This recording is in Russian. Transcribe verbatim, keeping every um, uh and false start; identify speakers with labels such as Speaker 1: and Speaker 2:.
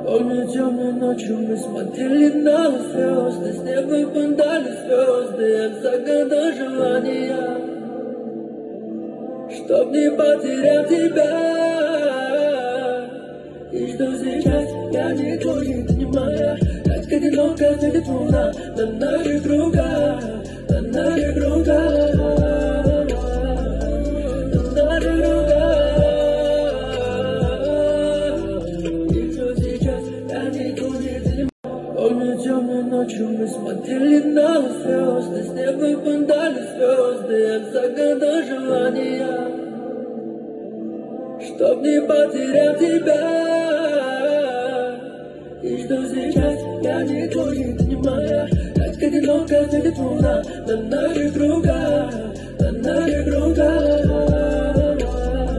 Speaker 1: Помню темной ночью мы смотрели на звезды, с неба выпадали звезды, я загадал желания, чтоб не потерять тебя. И что сейчас я не твой, ты не моя, как одиноко светит луна на наших кругах, на наших кругах, на наших кругах. И что сейчас я не твой, ты не моя. Помню темной ночью мы смотрели на звезды, с неба выпадали звезды, я загадал желания, чтоб не потерять тебя. И что сейчас я не твой, ты не моя, как одиноко светит луна на наших кругах, на наших кругах.